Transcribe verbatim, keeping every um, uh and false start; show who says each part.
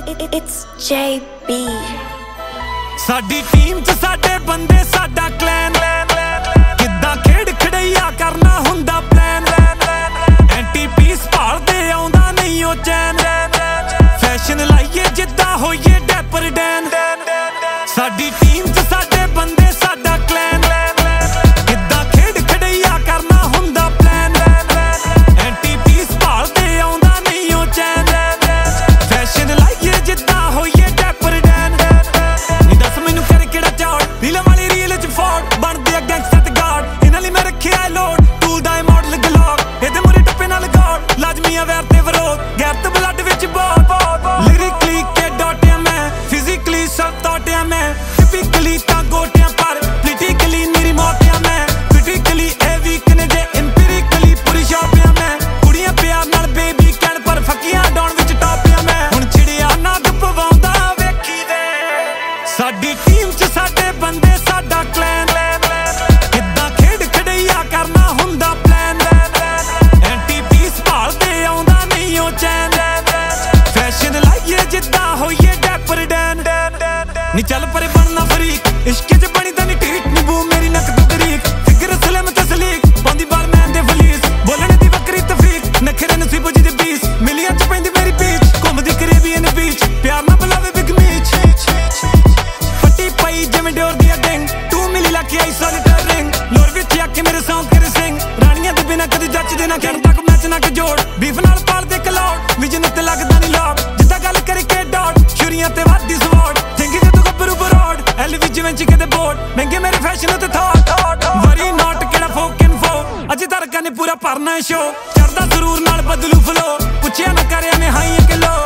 Speaker 1: It's J B.
Speaker 2: Sari team च साडे बंदे साडा क्लैन किद्दां खेड खड़ैया करना हुंदा प्लान एंटी पीस भालदे आउंदा नहीं ओ चैन फैशन लाइए जिद्दां होइए डैपर डैन साडी टीम च साडे बंदे साडा क्लैन किद्दां खेड खड़ैया करना हुंदा प्लान एंटी पीस भालदे आउंदा नहीं ओ चैन फैशन लाइए जिद्दां होइए डैपर डैन नी दस मैनू कर केड़ा चौड़ रीलां वाली रील च फॉर्ड बनदे आ गैंगस्टर ते गार्ड इन्हां लई मैं रखिया लोड टूल दा मॉडल गलॉक इहदे मूहरे टप्पे नाल गॉड लाजमी आ वैर ते विरोध गैरत ब्लड विच बहुत लिरिकली के डॉटिया मैं फिजिकली सब तोटिया मैं टिपिकली तां गोटियां पर पोलिटिकली मेरी मौतिया मैं क्रिटिकली ए वीक ने जे एम्पिरिकली पूरी शॉपिया मैं कुड़ियां प्यार नाल बेबी कहण पर फकियां डॉन विच टॉपिया मैं हुण छिड़िया नग पवाउंदा वेखी दे साडी टीम च साडे बंदे साडा क्लैन किद्दां खेड खड़ैया करना हुंदा प्लान एंटी पीस भालदे आउंदा नहीं ओ चैन फैशन लाइए जिद्दां होइए डैपर डैन नी चल परे बनना फरीक इश्क च बनी दा नी टीट नी बू मेरी नक तो तरीक फिगर सलम तसलीक पांदी बाल मैन दे वलीस बोलने दी बकरी तफरीक नखरे नसीब जी दे बीस मिलियां च पैंदी मेरी बीच घुमदी करेबियन बीच प्यार ना बुलावे बिग मीच फटी पई जिवें डोर दी डिंग तू मिली लाके आई सॉलिटर रिंग लोर विच आके मेरे सॉन्ग करे सिंग रानियां दे बिना कदी जचदे ना कहण तक मैच ना के जोड़ बीफ नाल पाल दे कलौट विजन ते लगदा नी लॉक जिद्दां गल करके डॉट छुरियां ते वादी सवाड थिंकिंग तू गब्बरू बरोड एल विच में चिके दे बोर्ड महंगे मेरे फैशन ते थॉट वरी नॉट केड़ा फोकन फो अज धड़का ने पूरा भरना शो चढ़दा जरूर नाल बदलू फ्लो पुछया ना करे ने हाई के लो